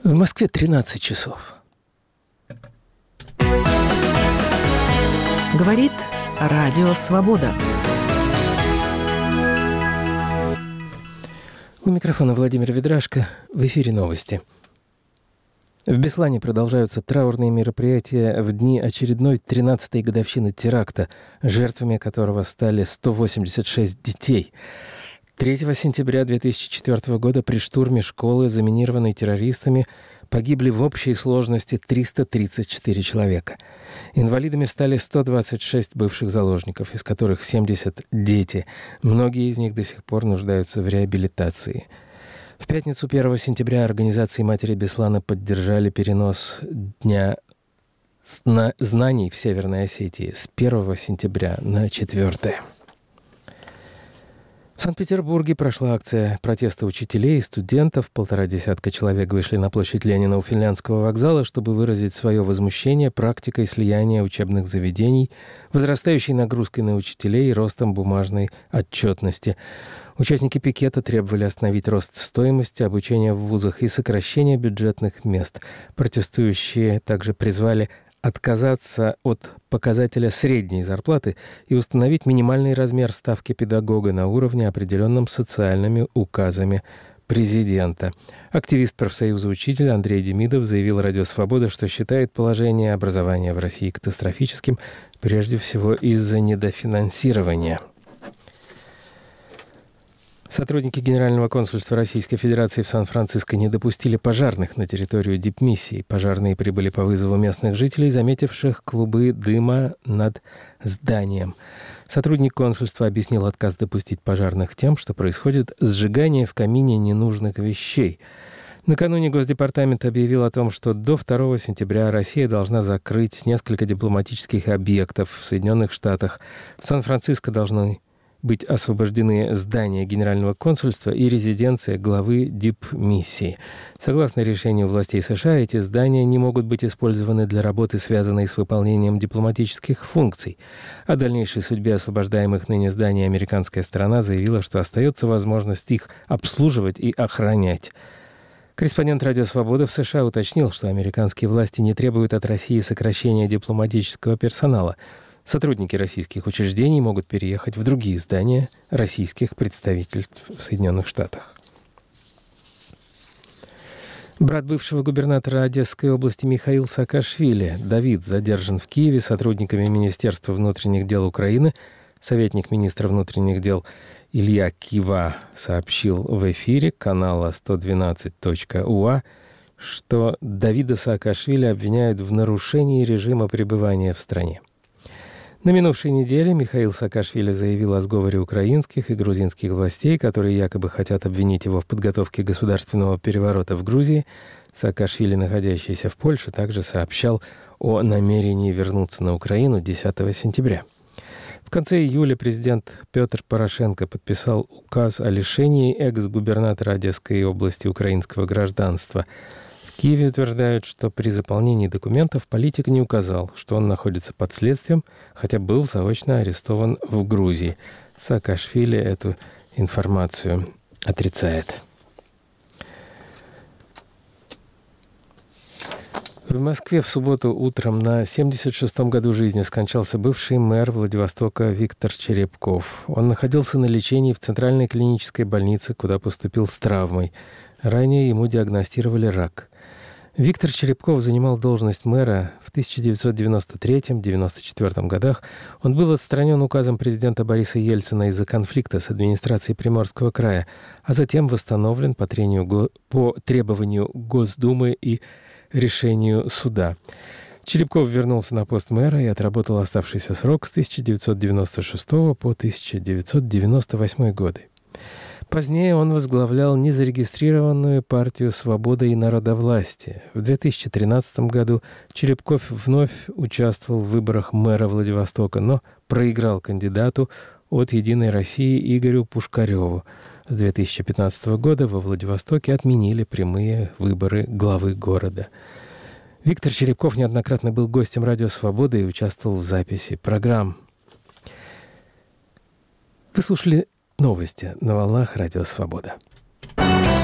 В Москве 13 часов. Говорит Радио Свобода. У микрофона Владимир Ведрашко. В эфире новости. В Беслане продолжаются траурные мероприятия в дни очередной 13-й годовщины теракта, жертвами которого стали 186 детей. 3 сентября 2004 года при штурме школы, заминированной террористами, погибли в общей сложности 334 человека. Инвалидами стали 126 бывших заложников, из которых 70 – дети. Многие из них до сих пор нуждаются в реабилитации. В пятницу 1 сентября организации «Матери Беслана» поддержали перенос Дня знаний в Северной Осетии с 1 сентября на 4. В Санкт-Петербурге прошла акция протеста учителей и студентов. 150 человек вышли на площадь Ленина у Финляндского вокзала, чтобы выразить свое возмущение практикой слияния учебных заведений, возрастающей нагрузкой на учителей и ростом бумажной отчетности. Участники пикета требовали остановить рост стоимости обучения в вузах и сокращение бюджетных мест. Протестующие также призвали отказаться от показателя средней зарплаты и установить минимальный размер ставки педагога на уровне, определенном социальными указами президента. Активист профсоюза учителей Андрей Демидов заявил Радио Свобода, что считает положение образования в России катастрофическим, прежде всего из-за недофинансирования. Сотрудники Генерального консульства Российской Федерации в Сан-Франциско не допустили пожарных на территорию дипмиссии. Пожарные прибыли по вызову местных жителей, заметивших клубы дыма над зданием. Сотрудник консульства объяснил отказ допустить пожарных тем, что происходит сжигание в камине ненужных вещей. Накануне Госдепартамент объявил о том, что до 2 сентября Россия должна закрыть несколько дипломатических объектов в Соединенных Штатах. В Сан-Франциско должны быть освобождены здания Генерального консульства и резиденция главы дипмиссии. Согласно решению властей США, эти здания не могут быть использованы для работы, связанной с выполнением дипломатических функций. О дальнейшей судьбе освобождаемых ныне зданий американская сторона заявила, что остается возможность их обслуживать и охранять. Корреспондент «Радио Свобода» в США уточнил, что американские власти не требуют от России сокращения дипломатического персонала. Сотрудники российских учреждений могут переехать в другие здания российских представительств в Соединенных Штатах. Брат бывшего губернатора Одесской области Михаил Саакашвили, Давид, задержан в Киеве сотрудниками Министерства внутренних дел Украины. Советник министра внутренних дел Илья Кива сообщил в эфире канала 112.ua, что Давида Саакашвили обвиняют в нарушении режима пребывания в стране. На минувшей неделе Михаил Саакашвили заявил о сговоре украинских и грузинских властей, которые якобы хотят обвинить его в подготовке государственного переворота в Грузии. Саакашвили, находящийся в Польше, также сообщал о намерении вернуться на Украину 10 сентября. В конце июля президент Петр Порошенко подписал указ о лишении экс-губернатора Одесской области украинского гражданства. В Киеве утверждают, что при заполнении документов политик не указал, что он находится под следствием, хотя был заочно арестован в Грузии. Саакашвили эту информацию отрицает. В Москве в субботу утром на 76-м году жизни скончался бывший мэр Владивостока Виктор Черепков. Он находился на лечении в Центральной клинической больнице, куда поступил с травмой. Ранее ему диагностировали рак. Виктор Черепков занимал должность мэра в 1993-1994 годах. Он был отстранен указом президента Бориса Ельцина из-за конфликта с администрацией Приморского края, а затем восстановлен по требованию Госдумы и решению суда. Черепков вернулся на пост мэра и отработал оставшийся срок с 1996 по 1998 годы. Позднее он возглавлял незарегистрированную партию «Свобода и народовластие». В 2013 году Черепков вновь участвовал в выборах мэра Владивостока, но проиграл кандидату от «Единой России» Игорю Пушкареву. С 2015 года во Владивостоке отменили прямые выборы главы города. Виктор Черепков неоднократно был гостем «Радио Свобода» и участвовал в записи программ. Вы слушали новости на волнах «Радио Свобода».